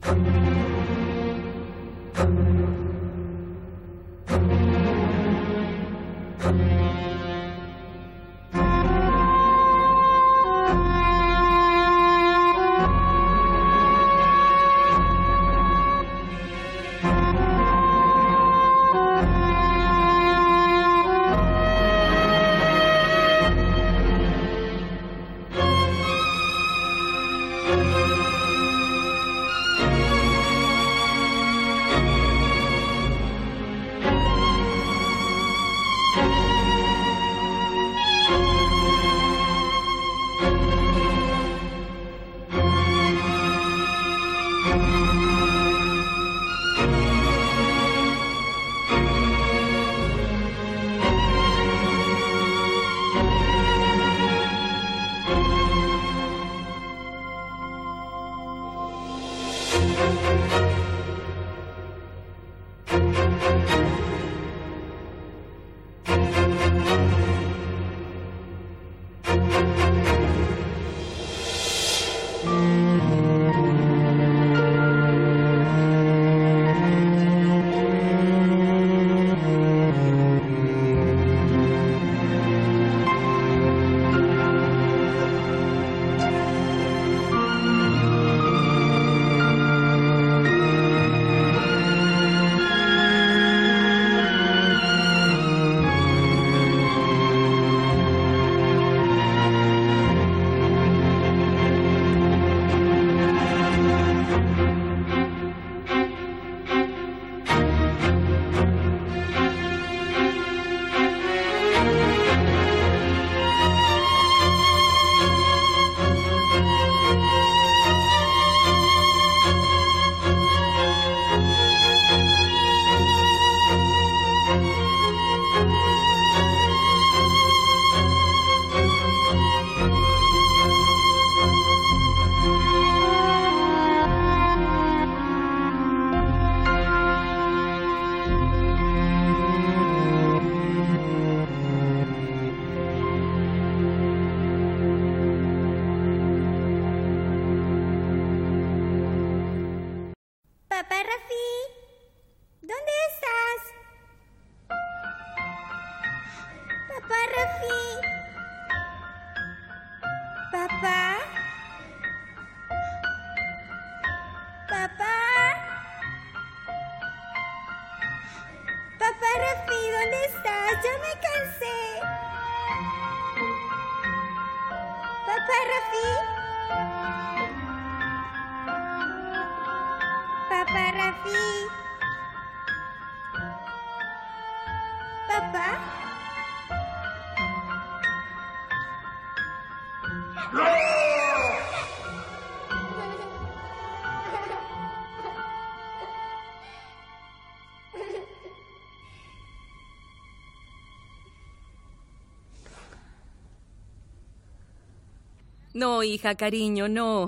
No, hija, cariño, no.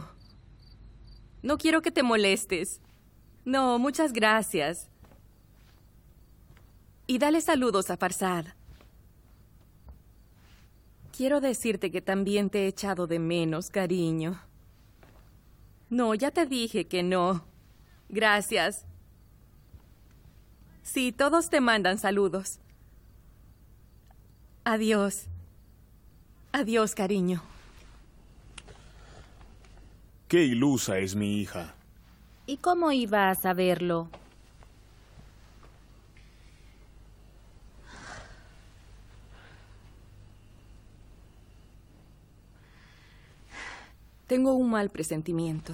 No quiero que te molestes. No, muchas gracias. Y dale saludos a Farsad. Quiero decirte que también te he echado de menos, cariño. No, ya te dije que no. Gracias. Sí, todos te mandan saludos. Adiós. Adiós, cariño. Qué ilusa es mi hija. ¿Y cómo iba a saberlo? Tengo un mal presentimiento.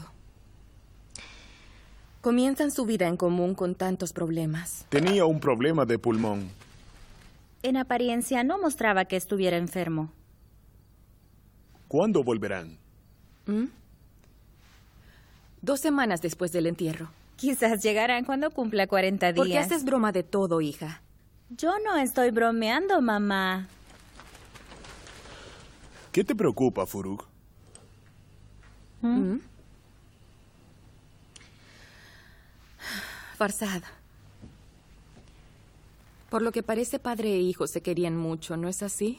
Comienzan su vida en común con tantos problemas. Tenía un problema de pulmón. En apariencia no mostraba que estuviera enfermo. ¿Cuándo volverán? 2 semanas después del entierro. Quizás llegarán cuando cumpla 40 días. ¿Por qué haces broma de todo, hija? Yo no estoy bromeando, mamá. ¿Qué te preocupa, Furuk? Farsad. Por lo que parece, padre e hijo se querían mucho, ¿no es así?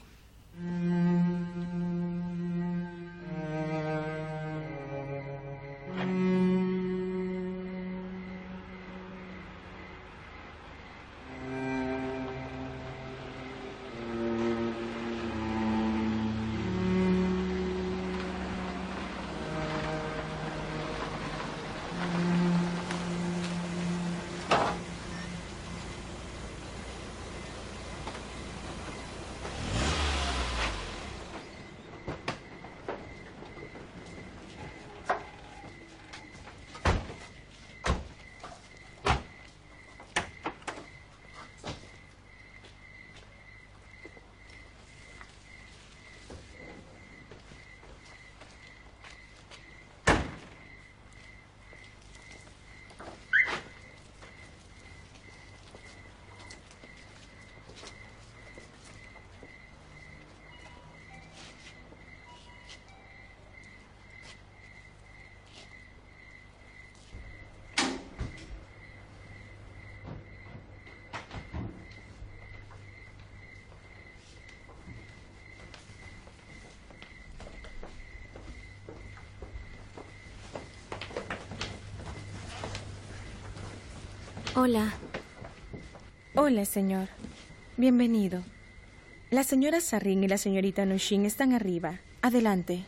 Hola. Hola, señor. Bienvenido. La señora Sarrin y la señorita Nushin están arriba. Adelante.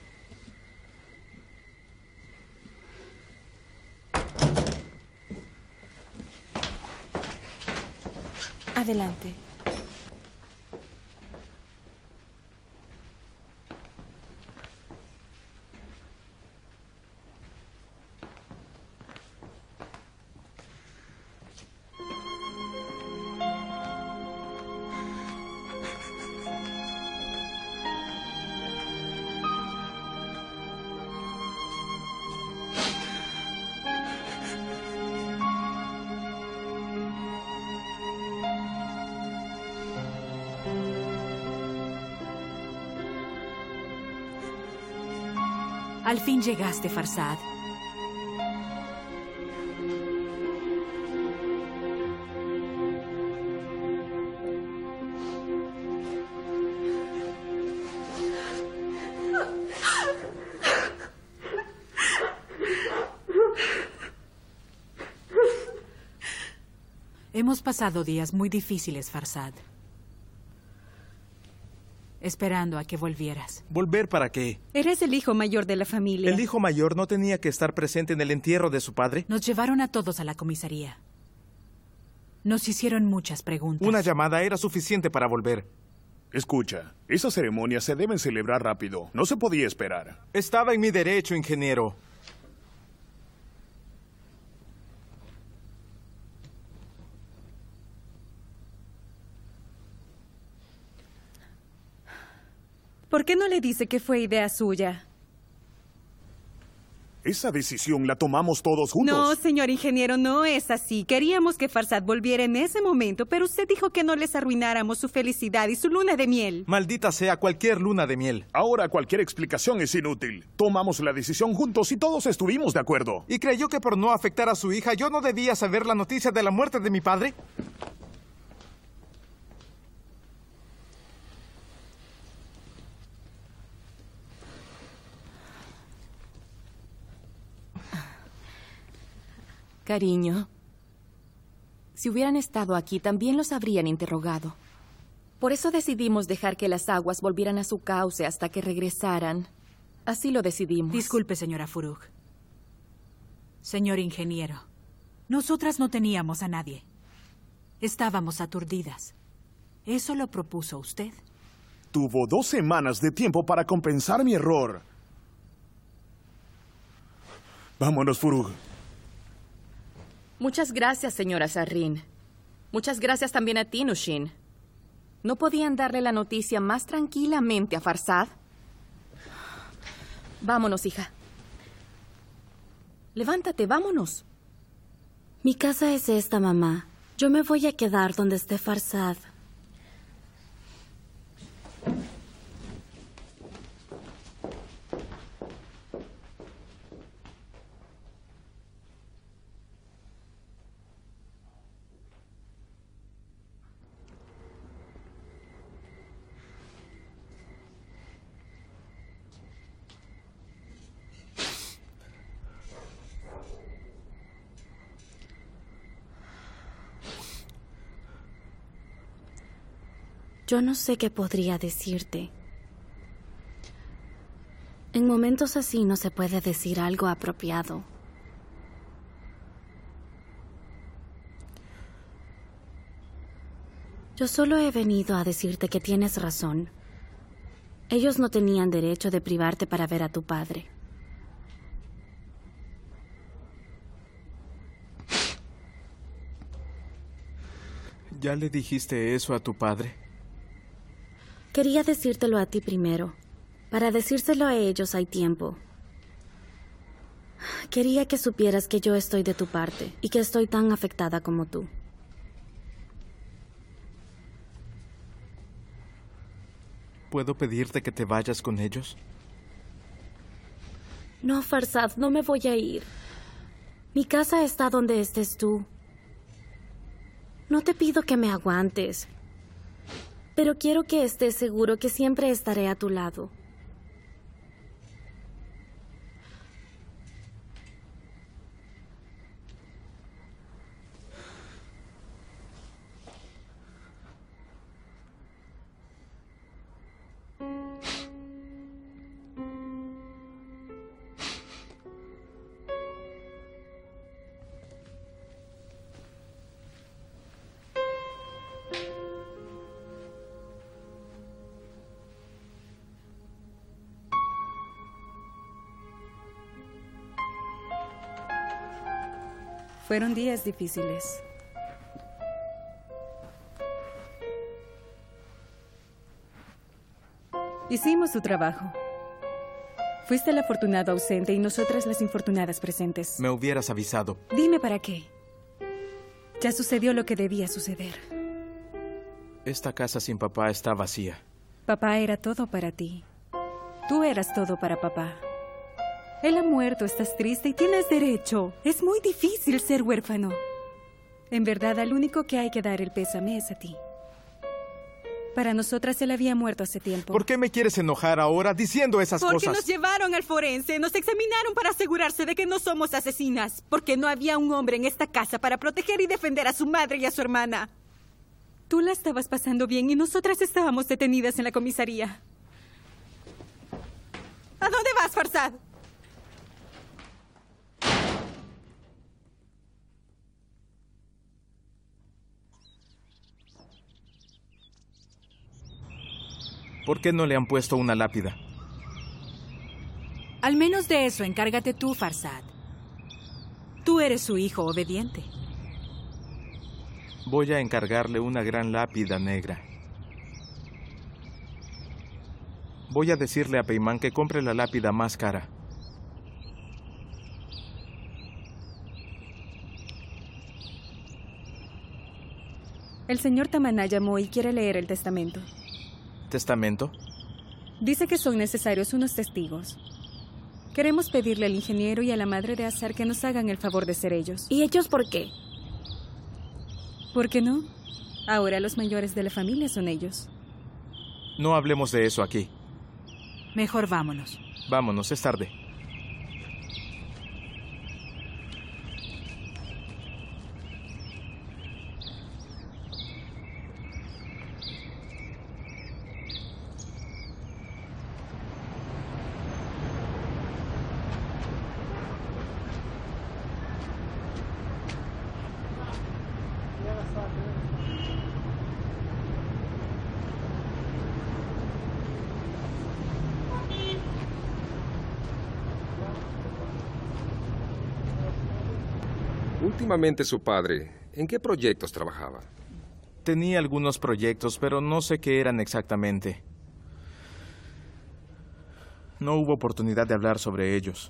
Adelante. Al fin llegaste, Farzad. Hemos pasado días muy difíciles, Farzad. Esperando a que volvieras. ¿Volver para qué? Eres el hijo mayor de la familia. ¿El hijo mayor no tenía que estar presente en el entierro de su padre? Nos llevaron a todos a la comisaría. Nos hicieron muchas preguntas. Una llamada era suficiente para volver. Escucha, esas ceremonias se deben celebrar rápido. No se podía esperar. Estaba en mi derecho, ingeniero. ¿Por qué no le dice que fue idea suya? Esa decisión la tomamos todos juntos. No, señor ingeniero, no es así. Queríamos que Farzad volviera en ese momento, pero usted dijo que no les arruináramos su felicidad y su luna de miel. Maldita sea cualquier luna de miel. Ahora cualquier explicación es inútil. Tomamos la decisión juntos y todos estuvimos de acuerdo. ¿Y creyó que por no afectar a su hija yo no debía saber la noticia de la muerte de mi padre? Cariño, si hubieran estado aquí, también los habrían interrogado. Por eso decidimos dejar que las aguas volvieran a su cauce hasta que regresaran. Así lo decidimos. Disculpe, señora Furug. Señor ingeniero, nosotras no teníamos a nadie. Estábamos aturdidas. Eso lo propuso usted. Tuvo 2 semanas de tiempo para compensar mi error. Vámonos, Furug. Muchas gracias, señora Sarrin. Muchas gracias también a ti, Nushin. ¿No podían darle la noticia más tranquilamente a Farzad? Vámonos, hija. Levántate, vámonos. Mi casa es esta, mamá. Yo me voy a quedar donde esté Farzad. Yo no sé qué podría decirte. En momentos así no se puede decir algo apropiado. Yo solo he venido a decirte que tienes razón. Ellos no tenían derecho de privarte para ver a tu padre. ¿Ya le dijiste eso a tu padre? Quería decírtelo a ti primero. Para decírselo a ellos hay tiempo. Quería que supieras que yo estoy de tu parte y que estoy tan afectada como tú. ¿Puedo pedirte que te vayas con ellos? No, Farzad, no me voy a ir. Mi casa está donde estés tú. No te pido que me aguantes, pero quiero que estés seguro que siempre estaré a tu lado. Fueron días difíciles. Hicimos su trabajo. Fuiste el afortunado ausente y nosotras las infortunadas presentes. Me hubieras avisado. Dime para qué. Ya sucedió lo que debía suceder. Esta casa sin papá está vacía. Papá era todo para ti. Tú eras todo para papá. Él ha muerto, estás triste y tienes derecho. Es muy difícil ser huérfano. En verdad, al único que hay que dar el pésame es a ti. Para nosotras él había muerto hace tiempo. ¿Por qué me quieres enojar ahora diciendo esas cosas? Porque nos llevaron al forense, nos examinaron para asegurarse de que no somos asesinas. Porque no había un hombre en esta casa para proteger y defender a su madre y a su hermana. Tú la estabas pasando bien y nosotras estábamos detenidas en la comisaría. ¿A dónde vas, Farsad? ¿Por qué no le han puesto una lápida? Al menos de eso encárgate tú, Farsad. Tú eres su hijo obediente. Voy a encargarle una gran lápida negra. Voy a decirle a Peimán que compre la lápida más cara. El señor Tamaná llamó y quiere leer el testamento. ¿Testamento? Dice que son necesarios unos testigos. Queremos pedirle al ingeniero y a la madre de Azar que nos hagan el favor de ser ellos. ¿Y ellos por qué? ¿Por qué no? Ahora los mayores de la familia son ellos. No hablemos de eso aquí. Mejor vámonos. Vámonos, es tarde. Últimamente su padre, ¿en qué proyectos trabajaba? Tenía algunos proyectos, pero no sé qué eran exactamente. No hubo oportunidad de hablar sobre ellos.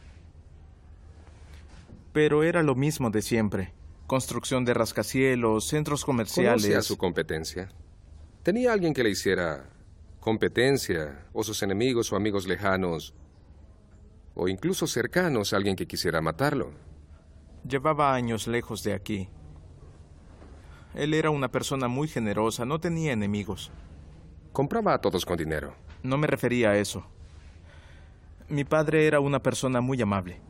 Pero era lo mismo de siempre. Construcción de rascacielos, centros comerciales. ¿Conoce a su competencia? ¿Tenía alguien que le hiciera competencia? ¿O sus enemigos o amigos lejanos? ¿O incluso cercanos a alguien que quisiera matarlo? Llevaba años lejos de aquí. Él era una persona muy generosa, no tenía enemigos. Compraba a todos con dinero. No me refería a eso. Mi padre era una persona muy amable.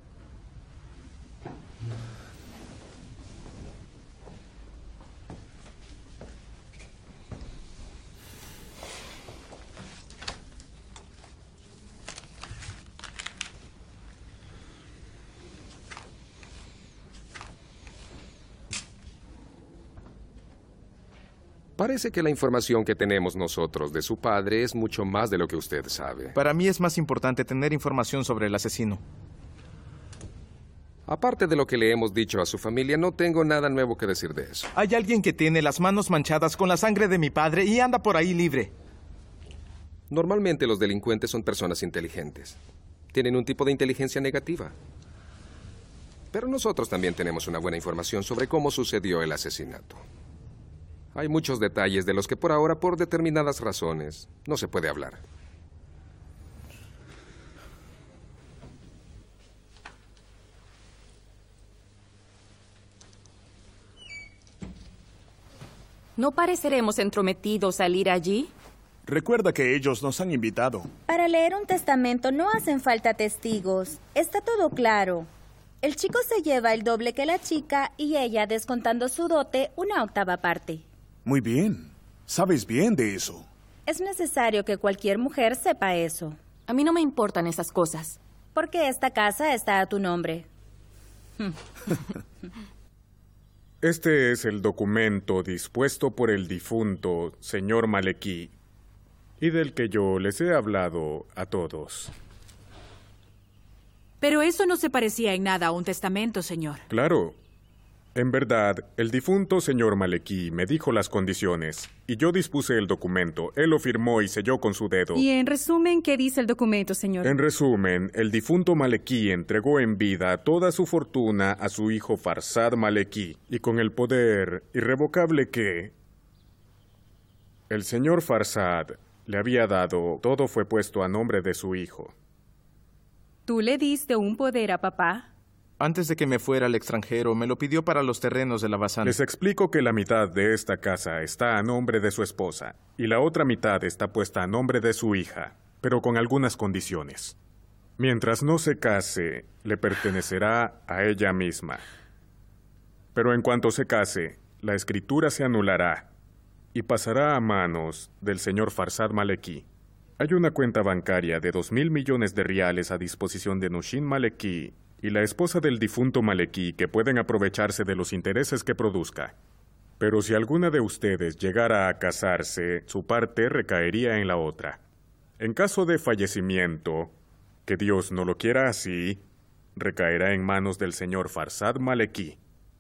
Parece que la información que tenemos nosotros de su padre es mucho más de lo que usted sabe. Para mí es más importante tener información sobre el asesino. Aparte de lo que le hemos dicho a su familia, no tengo nada nuevo que decir de eso. Hay alguien que tiene las manos manchadas con la sangre de mi padre y anda por ahí libre. Normalmente los delincuentes son personas inteligentes. Tienen un tipo de inteligencia negativa. Pero nosotros también tenemos una buena información sobre cómo sucedió el asesinato. Hay muchos detalles de los que por ahora, por determinadas razones, no se puede hablar. ¿No pareceremos entrometidos al ir allí? Recuerda que ellos nos han invitado. Para leer un testamento no hacen falta testigos. Está todo claro. El chico se lleva el doble que la chica y ella, descontando su dote, una octava parte. Muy bien. Sabes bien de eso. Es necesario que cualquier mujer sepa eso. A mí no me importan esas cosas. Porque esta casa está a tu nombre. Este es el documento dispuesto por el difunto señor Malekí y del que yo les he hablado a todos. Pero eso no se parecía en nada a un testamento, señor. Claro. En verdad, el difunto señor Malekí me dijo las condiciones, y yo dispuse el documento. Él lo firmó y selló con su dedo. Y en resumen, ¿qué dice el documento, señor? En resumen, el difunto Malekí entregó en vida toda su fortuna a su hijo Farsad Malekí, y con el poder irrevocable que el señor Farsad le había dado, todo fue puesto a nombre de su hijo. ¿Tú le diste un poder a papá? Antes de que me fuera al extranjero, me lo pidió para los terrenos de la Bazán. Les explico que la mitad de esta casa está a nombre de su esposa y la otra mitad está puesta a nombre de su hija, pero con algunas condiciones. Mientras no se case, le pertenecerá a ella misma. Pero en cuanto se case, la escritura se anulará y pasará a manos del señor Farsad Malekí. Hay una cuenta bancaria de 2.000 millones de riales a disposición de Nushin Malekí y la esposa del difunto Malekí que pueden aprovecharse de los intereses que produzca. Pero si alguna de ustedes llegara a casarse, su parte recaería en la otra. En caso de fallecimiento, que Dios no lo quiera así, recaerá en manos del señor Farsad Malekí.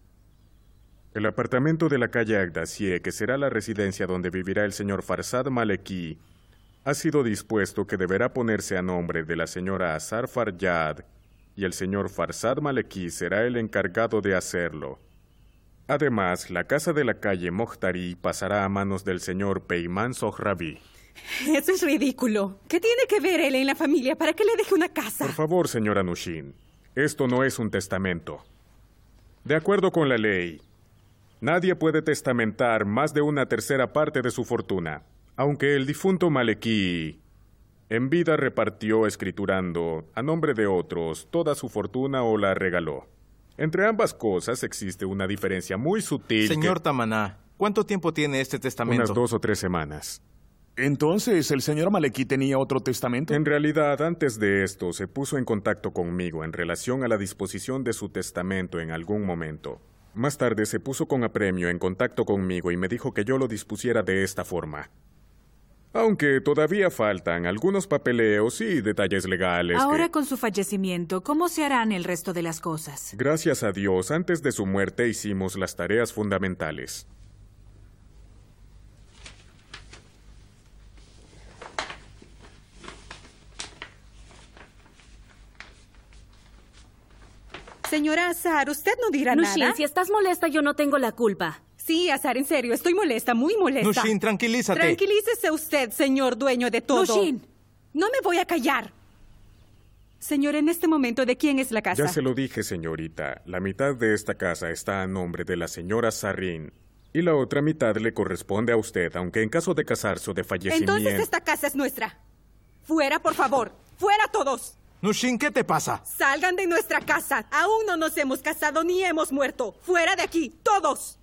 El apartamento de la calle Agdasie, que será la residencia donde vivirá el señor Farsad Malekí, ha sido dispuesto que deberá ponerse a nombre de la señora Azar Faryad, y el señor Farsad Malekí será el encargado de hacerlo. Además, la casa de la calle Mohtari pasará a manos del señor Peyman Sohrabi. Eso es ridículo. ¿Qué tiene que ver él en la familia para que le deje una casa? Por favor, señora Nushin, esto no es un testamento. De acuerdo con la ley, nadie puede testamentar más de una tercera parte de su fortuna, aunque el difunto Malekí en vida repartió escriturando a nombre de otros toda su fortuna o la regaló. Entre ambas cosas existe una diferencia muy sutil. Señor Tamaná, ¿cuánto tiempo tiene este testamento? Unas 2 o 3 semanas. Entonces, ¿el señor Malekí tenía otro testamento? En realidad, antes de esto, se puso en contacto conmigo en relación a la disposición de su testamento en algún momento. Más tarde se puso con apremio en contacto conmigo y me dijo que yo lo dispusiera de esta forma. Aunque todavía faltan algunos papeleos y detalles legales. Ahora con su fallecimiento, ¿cómo se harán el resto de las cosas? Gracias a Dios, antes de su muerte hicimos las tareas fundamentales. Señora Azar, usted no dirá Nushin, nada. si estás molesta, yo no tengo la culpa. Sí, Azar, en serio, estoy molesta, muy molesta. Nushin, tranquilízate. Tranquilícese usted, señor dueño de todo. Nushin. No me voy a callar. Señor, en este momento, ¿de quién es la casa? Ya se lo dije, señorita. La mitad de esta casa está a nombre de la señora Sarrin. Y la otra mitad le corresponde a usted, aunque en caso de casarse o de fallecimiento... Entonces esta casa es nuestra. Fuera, por favor. Fuera todos. Nushin, ¿qué te pasa? Salgan de nuestra casa. Aún no nos hemos casado ni hemos muerto. Fuera de aquí, todos.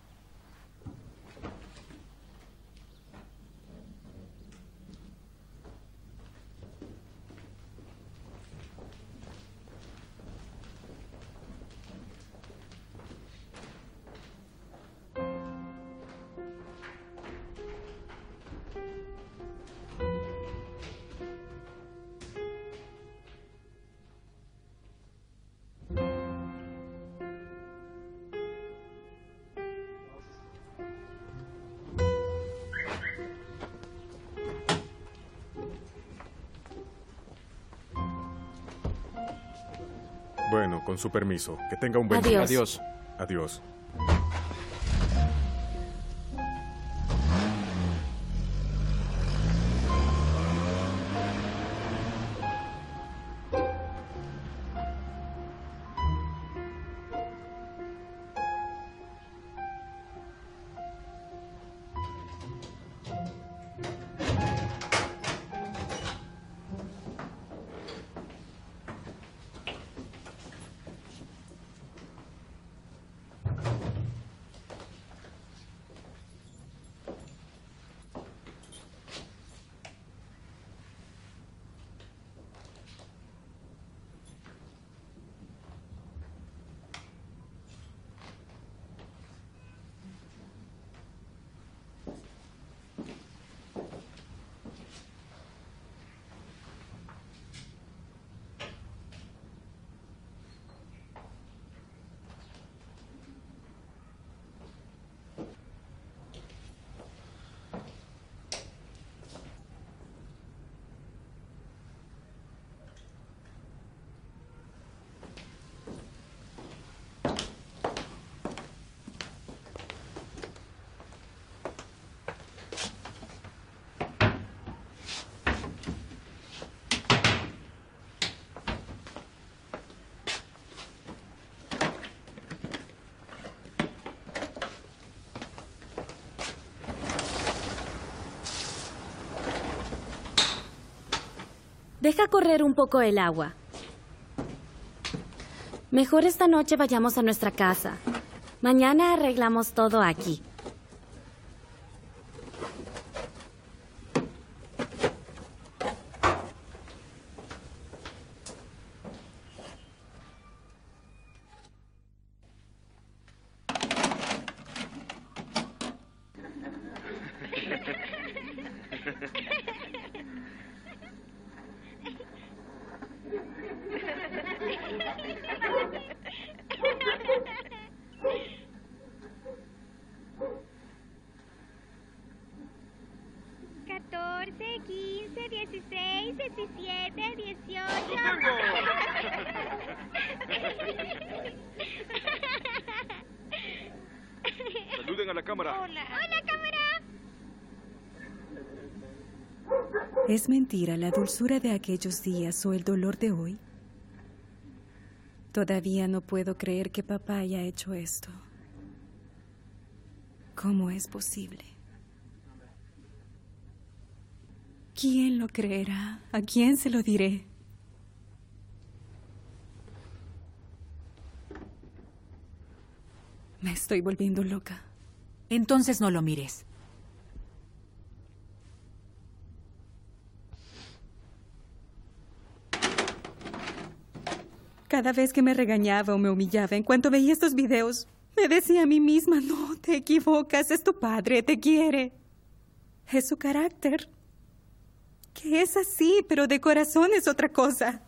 Bueno, con su permiso. Que tenga un buen día. Adiós. Adiós. Deja correr un poco el agua. Mejor esta noche vayamos a nuestra casa. Mañana arreglamos todo aquí. Saluden a la cámara. Hola, cámara. ¿Es mentira la dulzura de aquellos días o el dolor de hoy? Todavía no puedo creer que papá haya hecho esto. ¿Cómo es posible? ¿Quién lo creerá? ¿A quién se lo diré? Me estoy volviendo loca. Entonces no lo mires. Cada vez que me regañaba o me humillaba en cuanto veía estos videos, me decía a mí misma, no, te equivocas, es tu padre, te quiere. Es su carácter. Que es así, pero de corazón es otra cosa.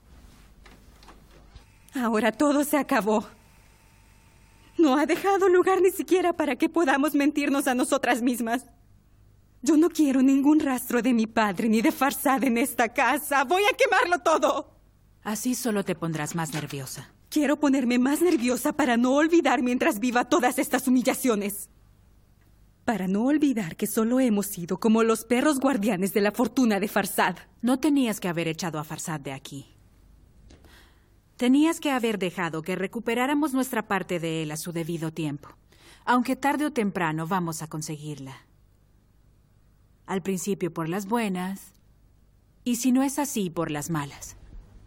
Ahora todo se acabó. No ha dejado lugar ni siquiera para que podamos mentirnos a nosotras mismas. Yo no quiero ningún rastro de mi padre ni de Farzad en esta casa. Voy a quemarlo todo. Así solo te pondrás más nerviosa. Quiero ponerme más nerviosa para no olvidar mientras viva todas estas humillaciones. Para no olvidar que solo hemos sido como los perros guardianes de la fortuna de Farzad. No tenías que haber echado a Farzad de aquí. Tenías que haber dejado que recuperáramos nuestra parte de él a su debido tiempo. Aunque tarde o temprano vamos a conseguirla. Al principio por las buenas, y si no es así, por las malas.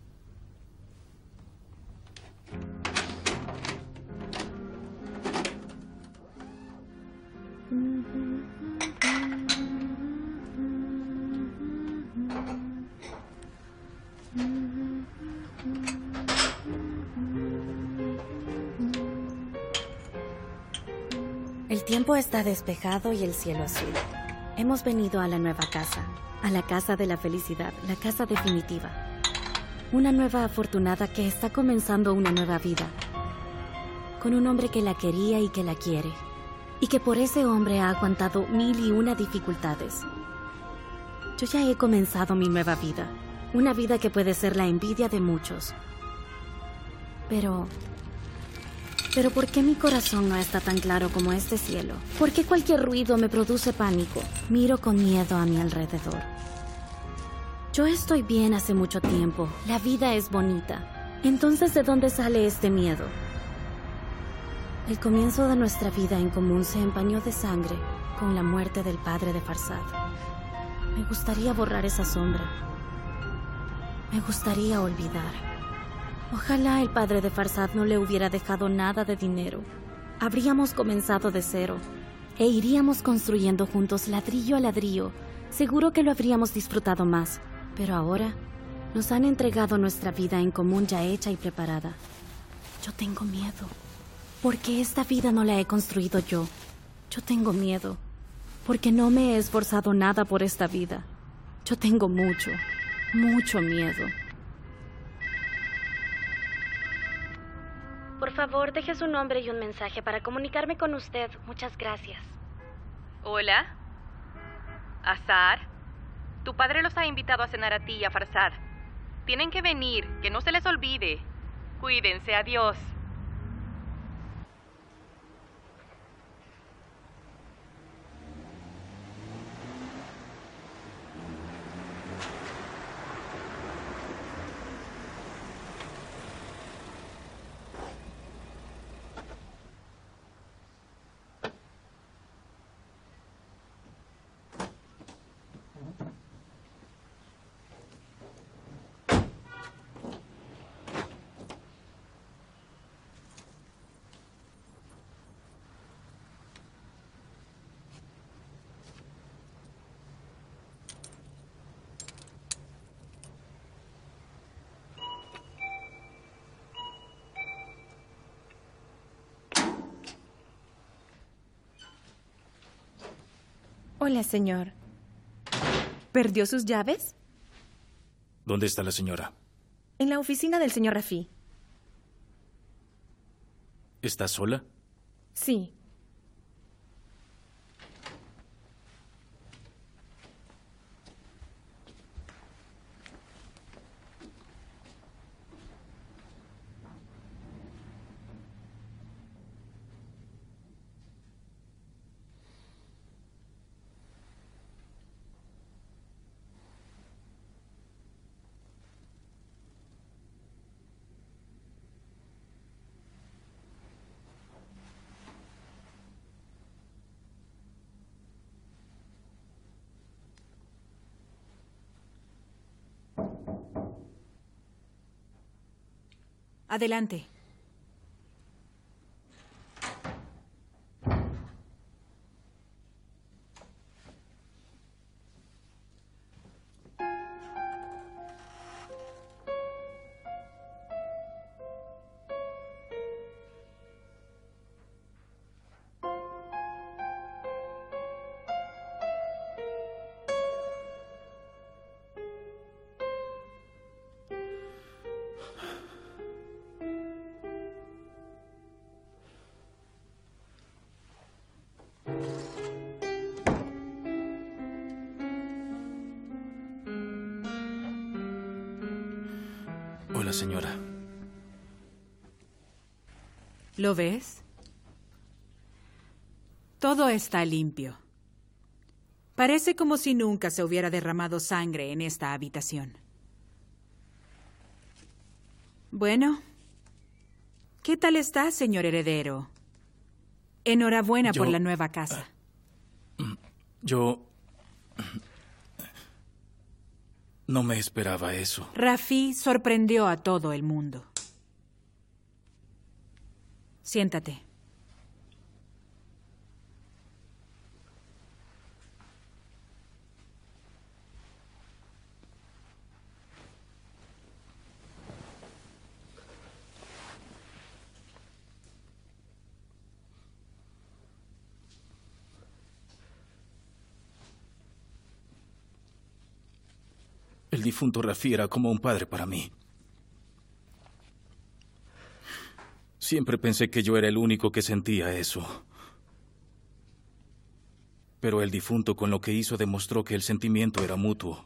El tiempo está despejado y el cielo azul. Hemos venido a la nueva casa, a la casa de la felicidad, la casa definitiva. Una nueva afortunada que está comenzando una nueva vida. Con un hombre que la quería y que la quiere. Y que por ese hombre ha aguantado 1001 dificultades. Yo ya he comenzado mi nueva vida. Una vida que puede ser la envidia de muchos. Pero ¿por qué mi corazón no está tan claro como este cielo? ¿Por qué cualquier ruido me produce pánico? Miro con miedo a mi alrededor. Yo estoy bien hace mucho tiempo. La vida es bonita. Entonces, ¿de dónde sale este miedo? El comienzo de nuestra vida en común se empañó de sangre con la muerte del padre de Farzad. Me gustaría borrar esa sombra. Me gustaría olvidar. Ojalá el padre de Farzad no le hubiera dejado nada de dinero. Habríamos comenzado de cero e iríamos construyendo juntos ladrillo a ladrillo. Seguro que lo habríamos disfrutado más. Pero ahora nos han entregado nuestra vida en común ya hecha y preparada. Yo tengo miedo. Porque esta vida no la he construido yo. Yo tengo miedo. Porque no me he esforzado nada por esta vida. Yo tengo mucho, mucho miedo. Por favor, deje su nombre y un mensaje para comunicarme con usted. Muchas gracias. Hola. Azar. Tu padre los ha invitado a cenar a ti y a Farzad. Tienen que venir, que no se les olvide. Cuídense, adiós. Hola, señor. ¿Perdió sus llaves? ¿Dónde está la señora? En la oficina del señor Rafí. ¿Está sola? Sí. Adelante. Hola, señora. ¿Lo ves? Todo está limpio. Parece como si nunca se hubiera derramado sangre en esta habitación. Bueno, ¿qué tal está, señor heredero? Enhorabuena por la nueva casa. Yo no me esperaba eso. Rafí sorprendió a todo el mundo. Siéntate. El difunto Rafí era como un padre para mí. Siempre pensé que yo era el único que sentía eso. Pero el difunto, con lo que hizo, demostró que el sentimiento era mutuo.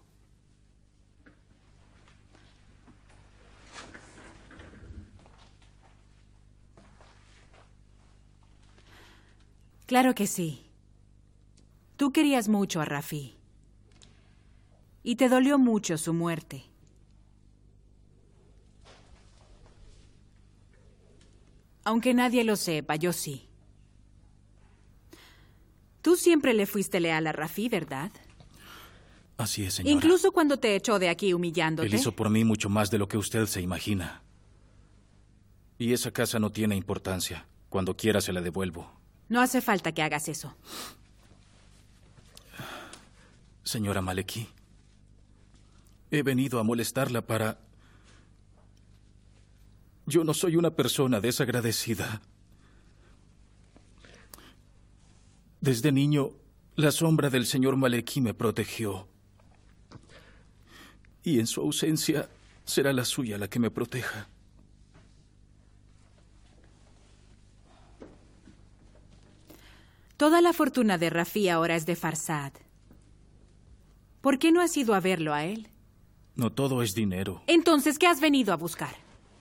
Claro que sí. Tú querías mucho a Rafí. Y te dolió mucho su muerte. Aunque nadie lo sepa, yo sí. Tú siempre le fuiste leal a Rafí, ¿verdad? Así es, señora. Incluso cuando te echó de aquí humillándote. Él hizo por mí mucho más de lo que usted se imagina. Y esa casa no tiene importancia. Cuando quiera se la devuelvo. No hace falta que hagas eso. Señora Maleki, he venido a molestarla para... Yo no soy una persona desagradecida. Desde niño, la sombra del señor Maleki me protegió. Y en su ausencia, será la suya la que me proteja. Toda la fortuna de Rafí ahora es de Farsad. ¿Por qué no has ido a verlo a él? No todo es dinero. Entonces, ¿qué has venido a buscar?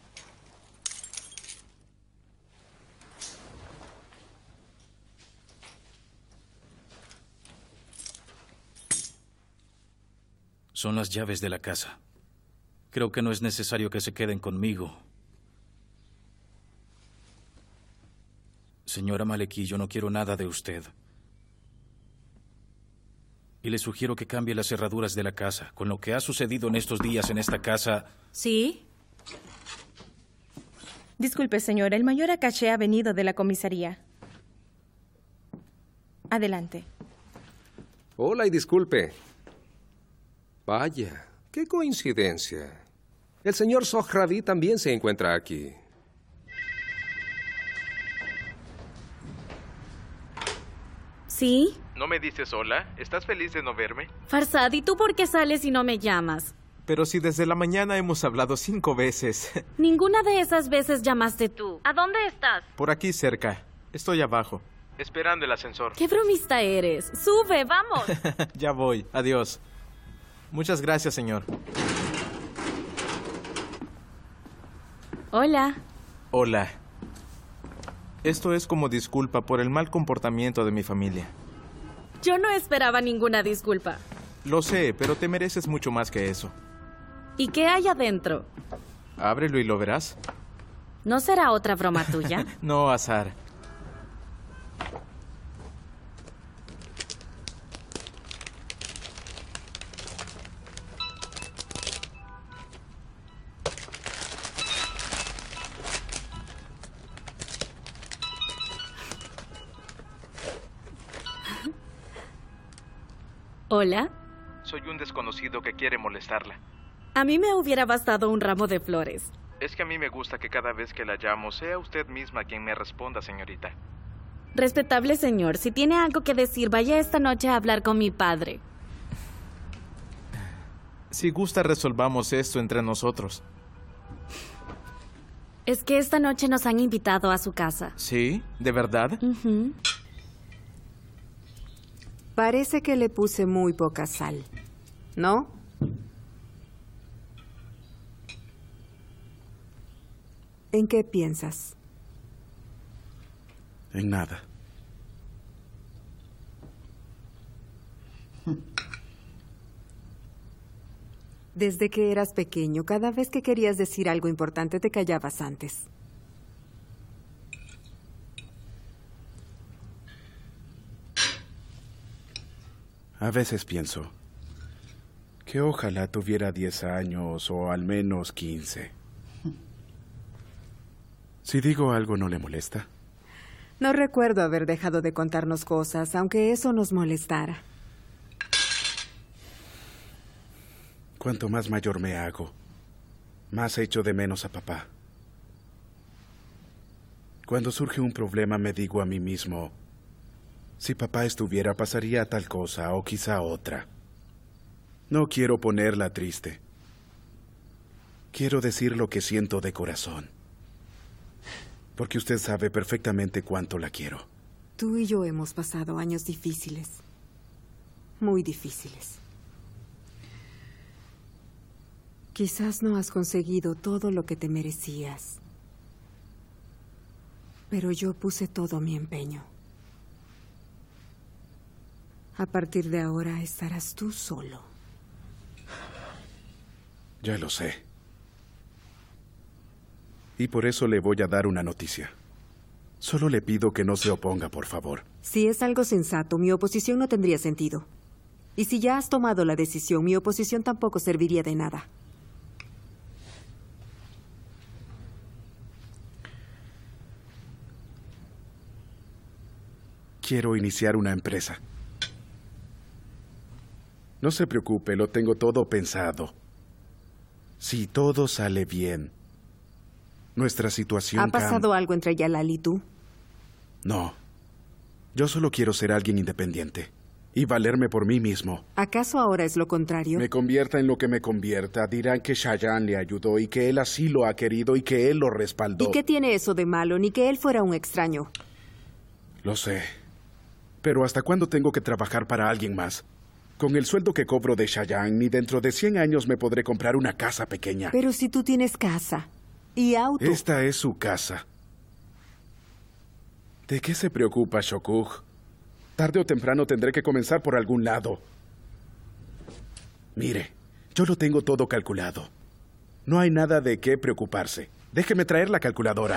Son las llaves de la casa. Creo que no es necesario que se queden conmigo. Señora Maleki, yo no quiero nada de usted. Y le sugiero que cambie las cerraduras de la casa. Con lo que ha sucedido en estos días en esta casa... ¿Sí? Disculpe, señora. El mayor Akache ha venido de la comisaría. Adelante. Hola y disculpe. Vaya, qué coincidencia. El señor Sohrabi también se encuentra aquí. ¿Sí? ¿No me dices hola? ¿Estás feliz de no verme? Farsad, ¿y tú por qué sales y no me llamas? Pero si desde la mañana hemos hablado 5 veces. Ninguna de esas veces llamaste tú. ¿A dónde estás? Por aquí cerca. Estoy abajo, esperando el ascensor. ¡Qué bromista eres! ¡Sube, vamos! Ya voy. Adiós. Muchas gracias, señor. Hola. Hola. Esto es como disculpa por el mal comportamiento de mi familia. Yo no esperaba ninguna disculpa. Lo sé, pero te mereces mucho más que eso. ¿Y qué hay adentro? Ábrelo y lo verás. ¿No será otra broma tuya? No, Azar. Hola. Soy un desconocido que quiere molestarla. A mí me hubiera bastado un ramo de flores. Es que a mí me gusta que cada vez que la llamo sea usted misma quien me responda, señorita. Respetable señor, si tiene algo que decir, vaya esta noche a hablar con mi padre. Si gusta, resolvamos esto entre nosotros. Es que esta noche nos han invitado a su casa. ¿Sí? ¿De verdad? Parece que le puse muy poca sal, ¿no? ¿En qué piensas? En nada. Desde que eras pequeño, cada vez que querías decir algo importante te callabas antes. A veces pienso que ojalá tuviera 10 años o al menos 15. Si digo algo, ¿no le molesta? No recuerdo haber dejado de contarnos cosas, aunque eso nos molestara. Cuanto más mayor me hago, más echo de menos a papá. Cuando surge un problema me digo a mí mismo, si papá estuviera pasaría tal cosa o quizá otra. No quiero ponerla triste. Quiero decir lo que siento de corazón. Porque usted sabe perfectamente cuánto la quiero. Tú y yo hemos pasado años difíciles. Muy difíciles. Quizás no has conseguido todo lo que te merecías. Pero yo puse todo mi empeño. A partir de ahora estarás tú solo. Ya lo sé. Y por eso le voy a dar una noticia. Solo le pido que no se oponga, por favor. Si es algo sensato, mi oposición no tendría sentido. Y si ya has tomado la decisión, mi oposición tampoco serviría de nada. Quiero iniciar una empresa. No se preocupe, lo tengo todo pensado. Si todo sale bien, nuestra situación ¿Ha pasado algo entre Yalal y tú? No. Yo solo quiero ser alguien independiente y valerme por mí mismo. ¿Acaso ahora es lo contrario? Me convierta en lo que me convierta, dirán que Shayan le ayudó y que él así lo ha querido y que él lo respaldó. ¿Y qué tiene eso de malo? Ni que él fuera un extraño. Lo sé. Pero ¿hasta cuándo tengo que trabajar para alguien más? Con el sueldo que cobro de Shayan, ni dentro de 100 años me podré comprar una casa pequeña. Pero si tú tienes casa y auto... Esta es su casa. ¿De qué se preocupa, Shokug? Tarde o temprano tendré que comenzar por algún lado. Mire, yo lo tengo todo calculado. No hay nada de qué preocuparse. Déjeme traer la calculadora.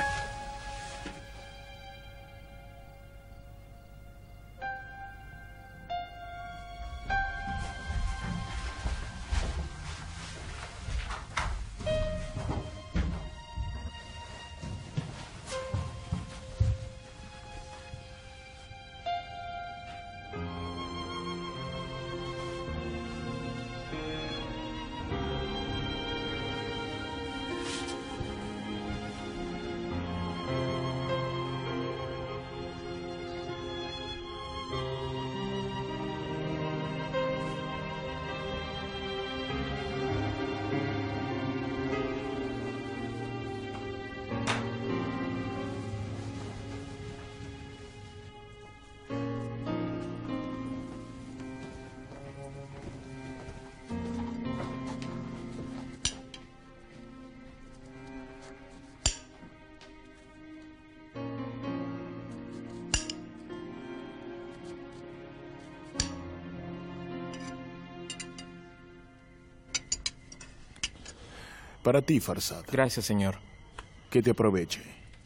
Para ti, Farzad. Gracias, señor. Que te aproveche.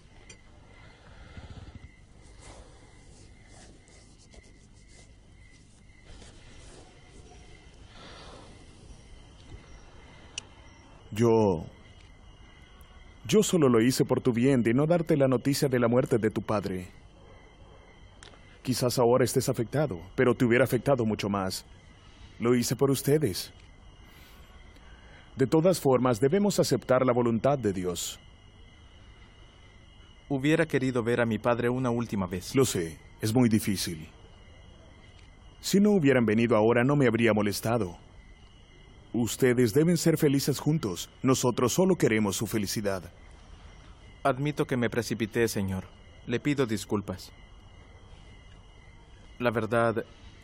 Yo solo lo hice por tu bien, de no darte la noticia de la muerte de tu padre. Quizás ahora estés afectado, pero te hubiera afectado mucho más. Lo hice por ustedes. De todas formas, debemos aceptar la voluntad de Dios. Hubiera querido ver a mi padre una última vez. Lo sé, es muy difícil. Si no hubieran venido ahora, no me habría molestado. Ustedes deben ser felices juntos. Nosotros solo queremos su felicidad. Admito que me precipité, señor. Le pido disculpas. La verdad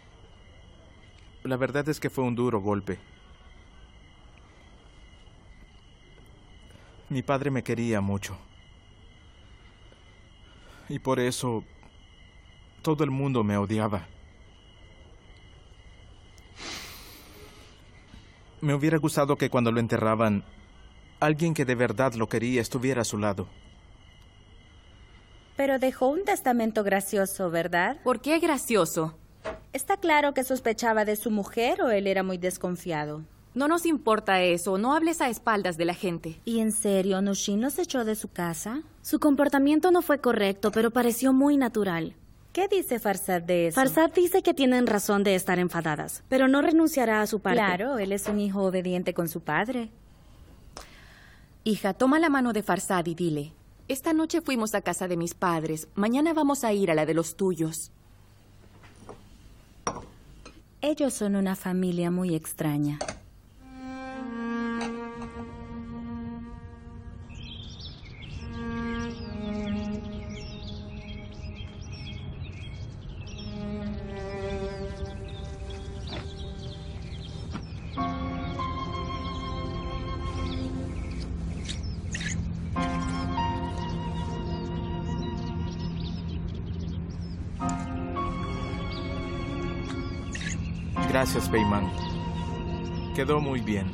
es que fue un duro golpe. Mi padre me quería mucho. Y por eso todo el mundo me odiaba. Me hubiera gustado que cuando lo enterraban, alguien que de verdad lo quería estuviera a su lado. Pero dejó un testamento gracioso, ¿verdad? ¿Por qué gracioso? Está claro que sospechaba de su mujer o él era muy desconfiado. No nos importa eso, no hables a espaldas de la gente. ¿Y en serio, Nushin los echó de su casa? Su comportamiento no fue correcto, pero pareció muy natural. ¿Qué dice Farzad de eso? Farzad dice que tienen razón de estar enfadadas, pero no renunciará a su parte. Claro, él es un hijo obediente con su padre. Hija, toma la mano de Farzad y dile: esta noche fuimos a casa de mis padres, mañana vamos a ir a la de los tuyos. Ellos son una familia muy extraña. Gracias, Peyman. Quedó muy bien.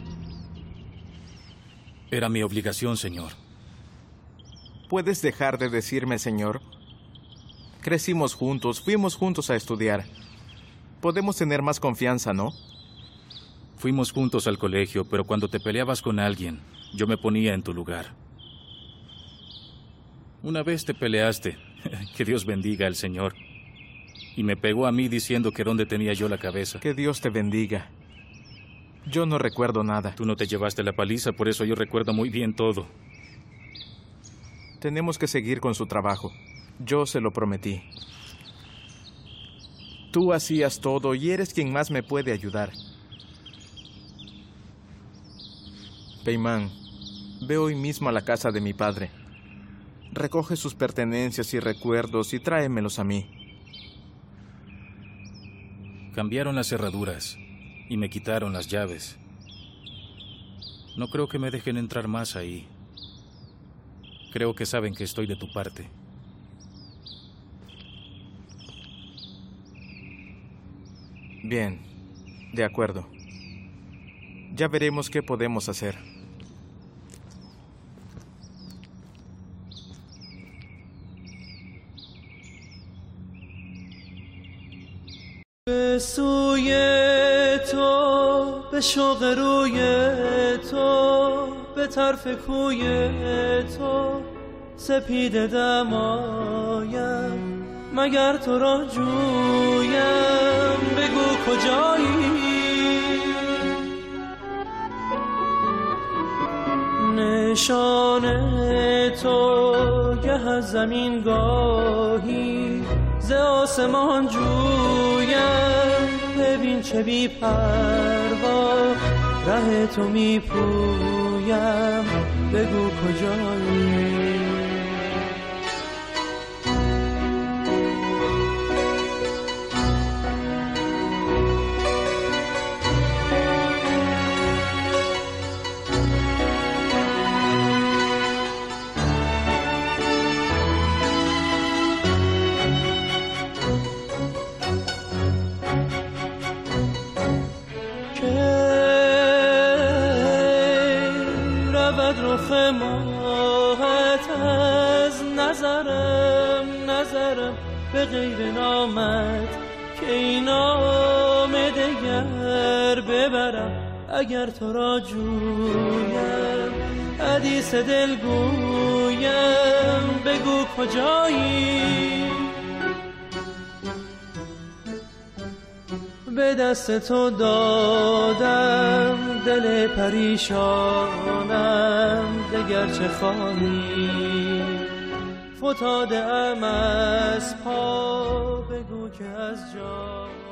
Era mi obligación, señor. ¿Puedes dejar de decirme, señor? Crecimos juntos, fuimos juntos a estudiar. Podemos tener más confianza, ¿no? Fuimos juntos al colegio, pero cuando te peleabas con alguien, yo me ponía en tu lugar. Una vez te peleaste, que Dios bendiga al Señor, y me pegó a mí diciendo que dónde tenía yo la cabeza. Que Dios te bendiga. Yo no recuerdo nada. Tú no te llevaste la paliza, por eso yo recuerdo muy bien todo. Tenemos que seguir con su trabajo. Yo se lo prometí. Tú hacías todo y eres quien más me puede ayudar. Peyman, ve hoy mismo a la casa de mi padre. Recoge sus pertenencias y recuerdos y tráemelos a mí. Cambiaron las cerraduras y me quitaron las llaves. No creo que me dejen entrar más ahí. Creo que saben que estoy de tu parte. Bien, de acuerdo. Ya veremos qué podemos hacer. به سوی تو به شوق روی تو به طرف کوی تو سپیده دمایم مگر تو را جویم بگو کجایی نشان تو گه از زمین گاهی ز آسمان جویم ببین چه بی پروا ره تو می پویم بگو کجایی شود رخ ماهت از نظرم به غیر نامت که این نام دگر ببرم. اگر تو را جویم حدیث دل گویم بگو کجایی. به دست تو دادم دل پریشانم دگر چه خواهی. فتاده ام از پا بگو که از جا